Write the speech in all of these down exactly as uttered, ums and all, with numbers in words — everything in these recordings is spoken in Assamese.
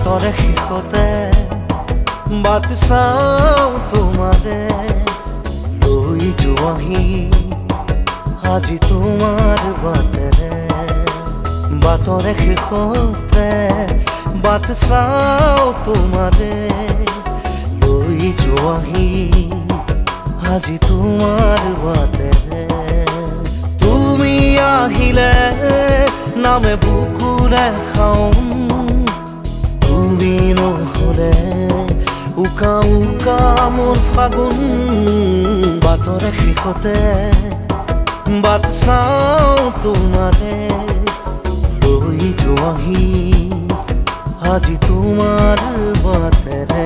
বাটৰে শেষতে বাট চাওঁ তোমাৰে লৈ যোৱাহি আজি তোমাৰ বাটেৰে বাটৰে শেষতে বাট চাওঁ তোমাৰে লৈ যোৱাহি আজি তোমাৰ বাটেৰে তুমি আহিলে নামে বুকুৰে খাওঁ তুমি নহ'লে উকা উকা মোৰ ফাগুন বাটৰে শেষতে বাট চাওঁ তোমাৰে লৈ যোৱাহি আজি তোমাৰ বাটেৰে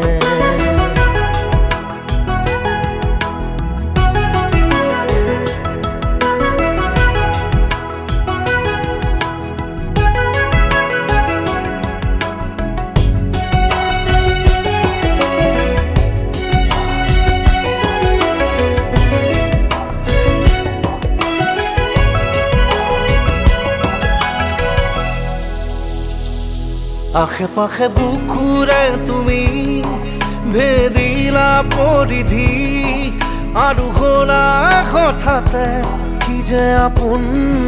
আশে পাশে বুকুৰে তুমি ভেদিলা পৰিধি আৰু হ'লা হঠাতে কি যে আপোন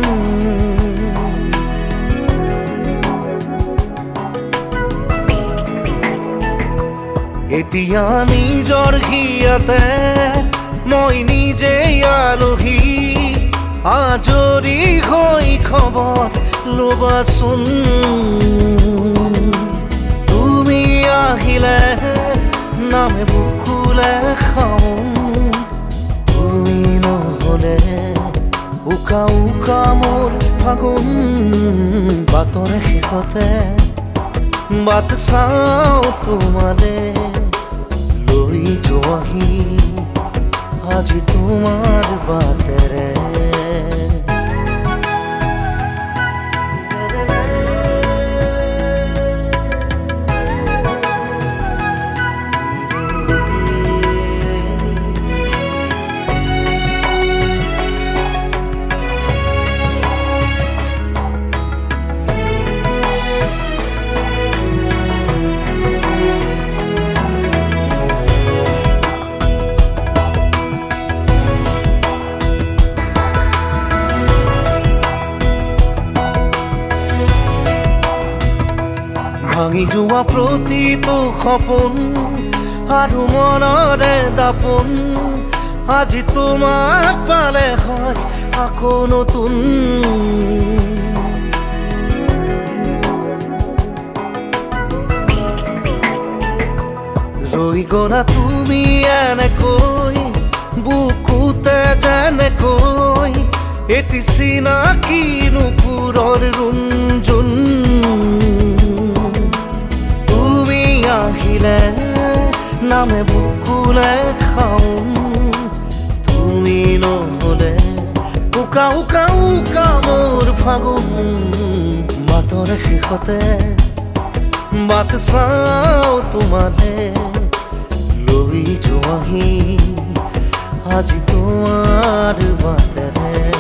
এতিয়া নিজৰ হিয়াতে মই নিজে আলহী আজৰি হৈ খবৰ ল'বাচোন আহিলে নামে বুকুলে খাওঁ তুমি নহ'লে উকা উকা মোৰ ফাগুন বাটৰে শেষতে বাট চাওঁ তোমাৰে লৈ যোৱাহি আজি তোমাৰ বাটেৰে ভাঙি যোৱা প্ৰতিটো সপোন আৰু মনৰে দাপোন আজি তোমাক পালে হয় আকৌ নতুন ৰৈ গ'লা তুমি এনেকৈ বুকুতে যেনেকৈ এটি চিনাকি নুপুৰৰ ৰুণজুন আহিলে নামে বুকুলে খাওঁ তুমি নহ'লে উকা উকা উকা মোৰ ফাগুন বাটৰে শেষতে বাট চাওঁ তোমাৰে লৈ যোৱাহি আজি তোমাৰ বাটেৰে